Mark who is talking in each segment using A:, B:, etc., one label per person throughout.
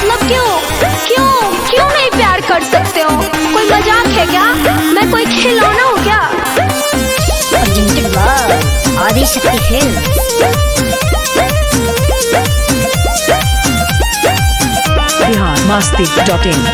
A: मतलब क्यों क्यों क्यों नहीं प्यार कर सकते हो? कोई मजाक है क्या? मैं कोई खिलौना हूँ क्या?
B: आदिशक्ति फिल्म्स।
C: biharmasti.in।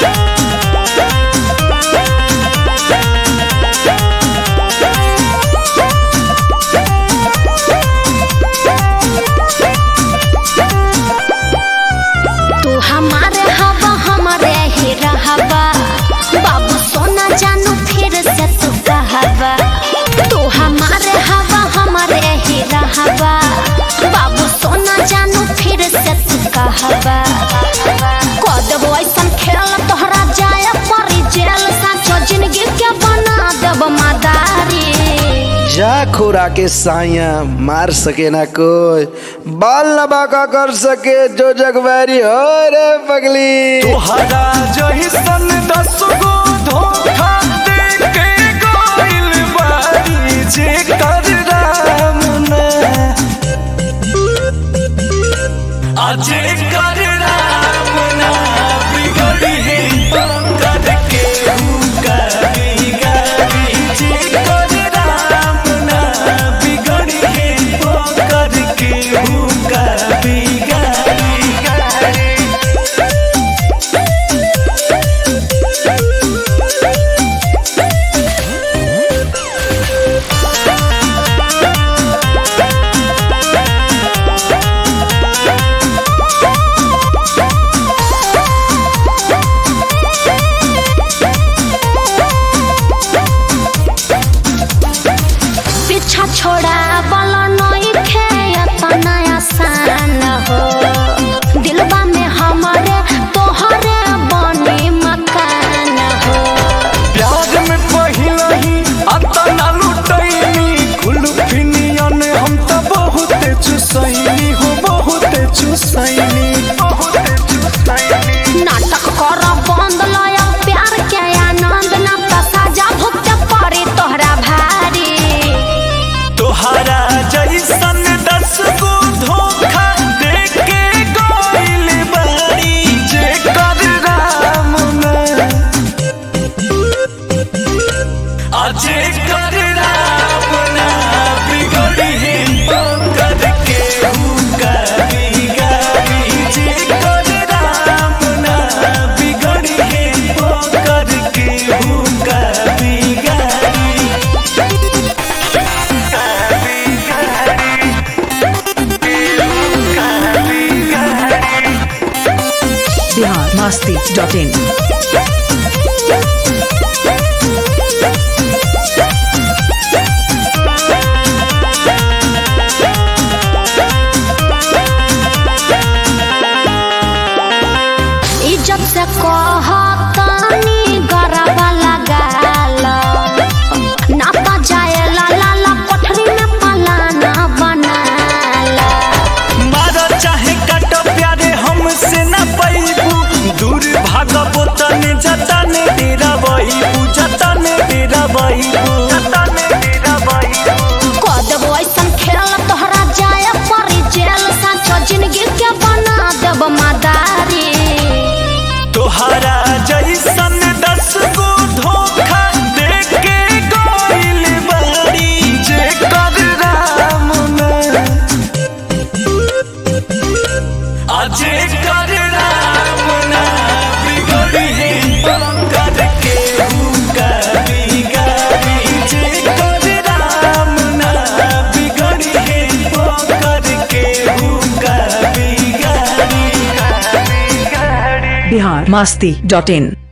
A: तू हमारे हवा हमारे ही रहबा, बाबू सोना जानू फिर से तू कहबा। तू हमारे हवा हमारे ही रहबा, बाबू सोना जानू फिर से तू कहबा। कदब ऐसन खेल तोहरा जाय परी जेल, साचो जिंदगी के बना देब मदारी।
D: जा खुरा के साया मार सके ना कोई, बाल न बाका कर सके जो जगवैरी हो रे पगली।
E: तोहरा जइसन 10 गो धोखा देके गइल बारी, जेकर राम ना अजे कर राम ना बिगड़ी है कर के हुका बिगाड़ी। जेकर राम ना बिगड़ी है कर के हुका बिगाड़ी।
A: पीछा छोड़ा वाला नहीं खे नया सान हो, दिलवा में हमारे तोहरे बनी मकान हो।
E: प्यार में पहिला ही अतना लुटैनी, कुलफिनियन हम त बहुत चुसैनी हो, बहुत चुसैनी।
A: नाटक कर बंद लया प्यार के आनंद, ना त सजा भुगते पड़ी तोहरा भारी।
E: तोहरा जइसन 10 गो धोखा देके गइल बारी, जेकर राम ना अजे कर राम ना बिगड़ी है कर के हुका बिगाड़ी। जेकर राम ना बिगड़ी है कर के हुका बिगाड़ी।
C: biharmasti.in।
A: इज्जत से कहतानी गरबा लगाल, ना त जाए लाला कोठरी में पलाना बनाला।
E: मारा चाहे काटो प्यारे हमसे न पैबू, दूर भागबो तने जतने डेरा बहिबू, जतने डेरा बहिबू, जतने डेरा बहिबू।
A: कदब ऐसन खेल तोहरा जाय परी जेल, साचो जिंदगी के बना देब मदारी।
E: तोहरा जइसन 10 गो धोखा देके गइल बारी, जेकर राम ना अजे कर राम ना बिगड़ी है कर के हुका बिगाड़ी। जेकर राम ना बिगड़ी है कर के हुका बिगाड़ी।
C: biharmasti.in।